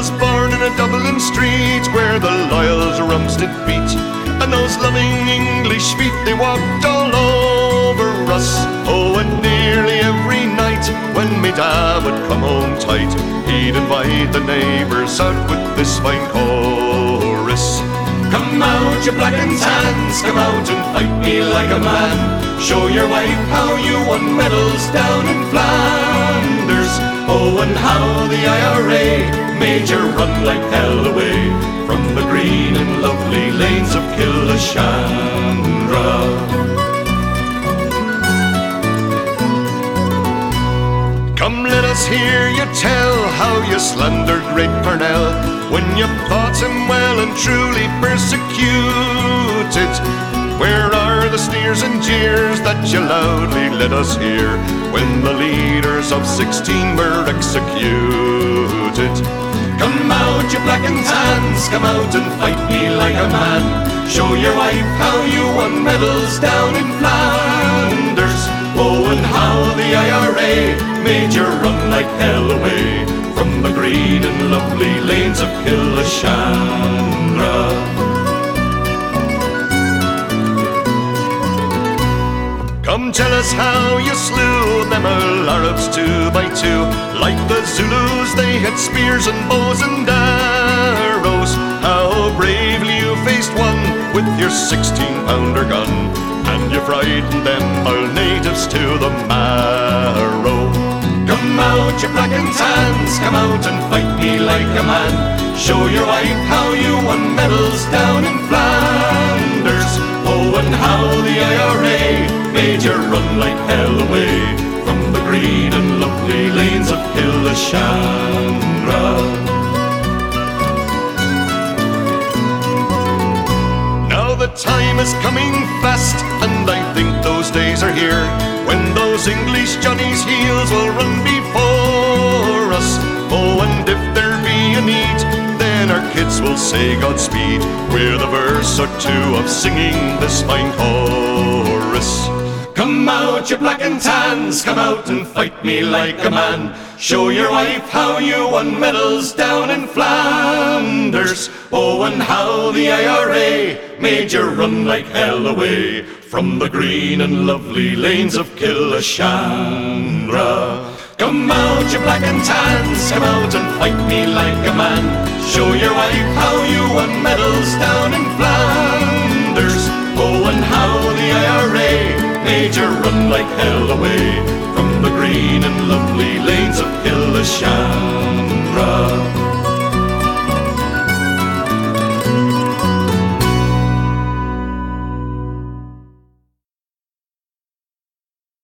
was born in a Dublin street where the Loyals' drums did beat, and those loving English feet, they walked all over us. Oh, and nearly every night when me dad would come home tight, he'd invite the neighbours out with this fine chorus. Come out, you black and tans, come out and fight me like a man. Show your wife how you won medals down in Flanders. Oh, and how the IRA made you run like hell away from the green and lovely lanes of Killashandra. Come, let us hear you tell how you slandered great Parnell when you thought him well and truly persecuted. Where are the sneers and jeers that you loudly let us hear when the leaders of 16 were executed? Come out, you black and tans, come out and fight me like a man. Show your wife how you won medals down in Flanders. Oh, and how the IRA made you run like hell away from the green and lovely lanes of Killashandra. Come tell us how you slew them all Arabs 2 by 2. Like the Zulus they had spears and bows and arrows. How bravely you faced one with your 16-pounder gun, and you frightened them all natives to the marrow. Come out, you black and tans, come out and fight me like a man. Show your wife how you won medals down in Flanders. Oh, and how the IRA made you run like hell away from the green and lovely lanes of Killashandra. Now the time is coming fast, and I think those days are here when those English Johnnies' heels will run before us. Oh, and if there be a need, then our kids will say Godspeed with a verse or two of singing this fine chorus. Come out, you black and tans, come out and fight me like a man. Show your wife how you won medals down in Flanders. Oh, and how the IRA made you run like hell away from the green and lovely lanes of Killashandra. Come out, you black and tans, come out and fight me like a man. Show your wife how you won medals down in Flanders. Oh, and how the IRA made you run like hell away from the green and lovely lanes of Killashandra.